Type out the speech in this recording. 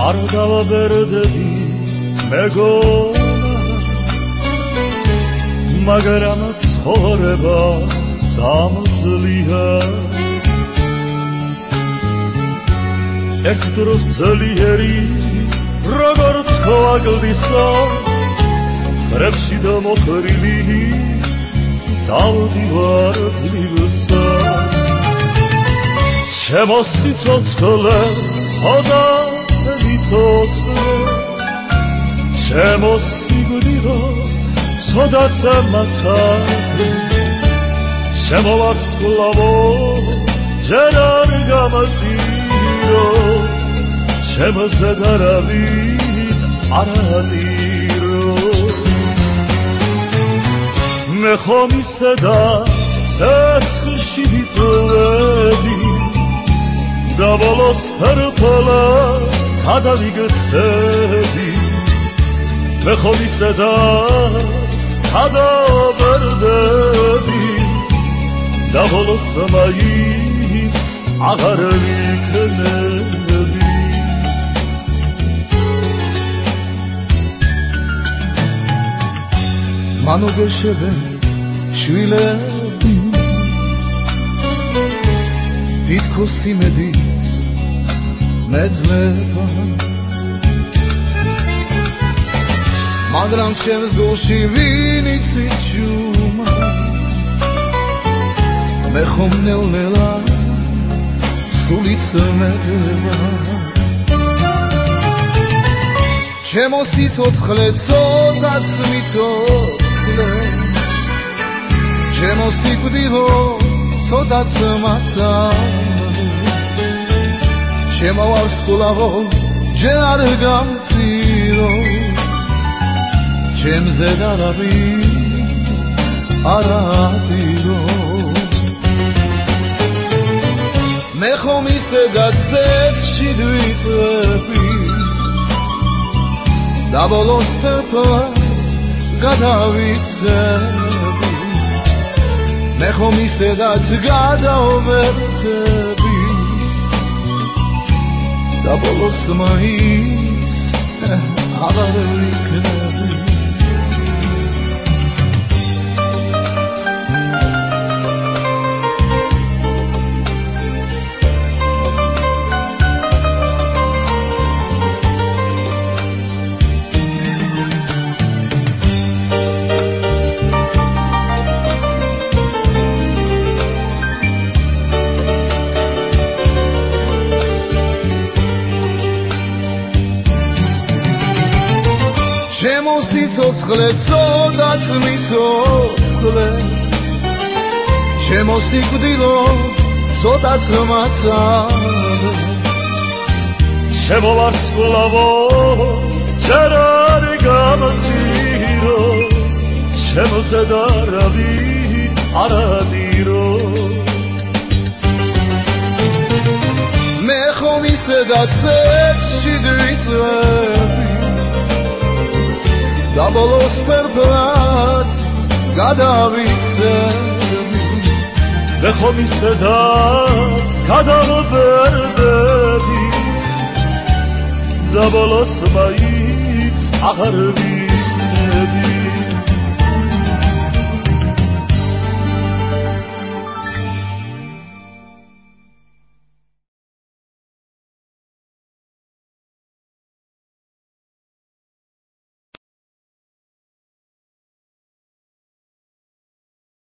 არ დავაბერდები მეგონა, მაგრამ ცხოვრება დამძლია. ერთ დროს ძლიერი როგორც ქვაკლდისა, ხრებში და მოხრილი დავდივარ ძლივსა. ჩემო სიცოცხლე ცოდა მიცოცხლე, ჩემო სიკვდილო ცოდაცა მაცალე, ჩემო ვარსკვლავო ჯერ არ გამაწირო, ჩემო ზედარავით არ ადირო. მე ხომ ისედა ცეცხლში ვიწვევდი და ბოლოს ფერფლად გადავიგრძები. მე ხომ ისედა გადავაბერდები და ბოლოს მაინც აღარ ვიქნები. მანუგეშებე შვილები, თითქოს იმედიც მეძლება, მაგრამ ჩემს გულში ვინ იცის შუმა, მე ხომ ნელ-ნელა სული წმედება. ჩემო სიცოცხლე ცოდაც მიცოცხლე, ჩემო სიკვდილო ცოდაც მაცალე, ჩემო ვარსკვლავო ჯერ არ გამწირო, ჩემზე არავინ არ ადირო. მე ხომ ისედა ცეცხლში ვიწვევდი და ბოლოს ფერფლად გადავიქცევდი. მე ხომ ისედაც გადავაბერდები და ბოლოს მაინც აღარ ვიქნები. ჩემო სიცოცხლე ცოდაც მიცოცხლე, ჩემო სიკვდილო ცოდაც მაცალე, ჩემო ვარსკვლავო ჯერ არ გამწირო, ჩემო ზედარავით არ ადირო. მე ხომ ისედა ცეცხლში ვიწვევდი და ბოლოს ფერფლად გადავიქცევდი. მე ხომ ისედაც გადავაბერდები და ბოლოს მაინც აღარ